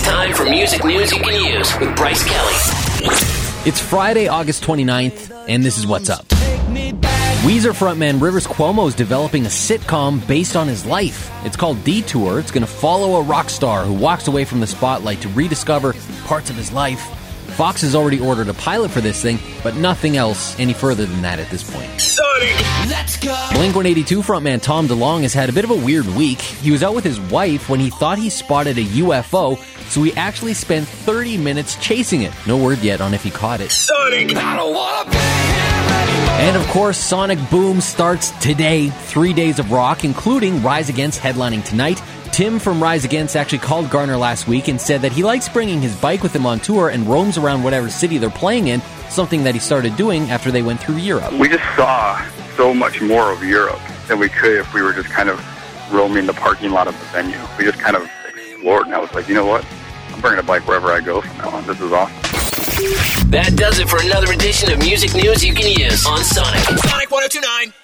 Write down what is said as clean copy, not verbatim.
time for music news you can use with Bryce Kelly. It's Friday, August 29th, and this is What's Up. Weezer frontman Rivers Cuomo is developing a sitcom based on his life. It's called Detour. It's going to follow a rock star who walks away from the spotlight to rediscover parts of his life. Fox has already ordered a pilot for this thing, but nothing else any further than that at this point. Sonic, let's go! Blink-182 frontman Tom DeLonge has had a bit of a weird week. He was out with his wife when he thought he spotted a UFO, so he actually spent 30 minutes chasing it. No word yet on if he caught it. Sonic, I don't wanna be here anymore. And of course, Sonic Boom starts today. 3 days of rock, including Rise Against headlining tonight. Tim from Rise Against actually called Garner last week and said that he likes bringing his bike with him on tour and roams around whatever city they're playing in, something that he started doing after they went through Europe. We just saw so much more of Europe than we could if we were just kind of roaming the parking lot of the venue. We just kind of explored, and I was like, you know what? I'm bringing a bike wherever I go from now on. This is awesome. That does it for another edition of Music News You Can Use on Sonic. Sonic 102.9.